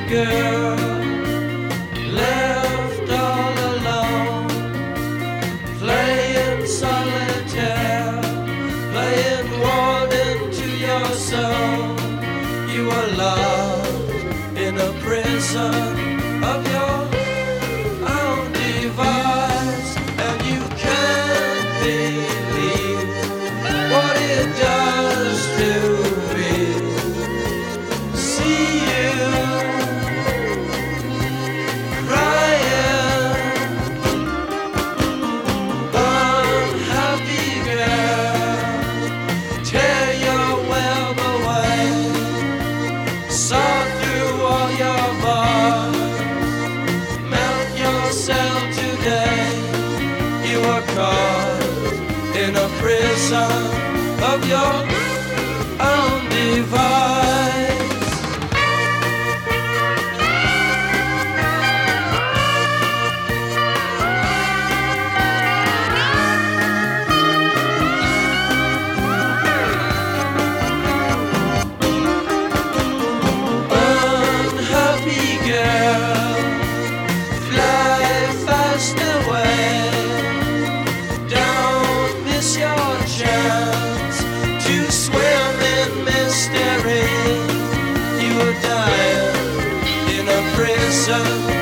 girl, left all alone, playing solitaire, playing one into your soul. You are locked in a prison of your own device, and you can't believe what it does to me. See you crying, unhappy girl, tear your web away, saw through all your bars, melt yourself today. You are caught in a prison of your own device. Unhappy girl, fly fast away. Don't miss your chance to swim in mystery. You are dying in a prison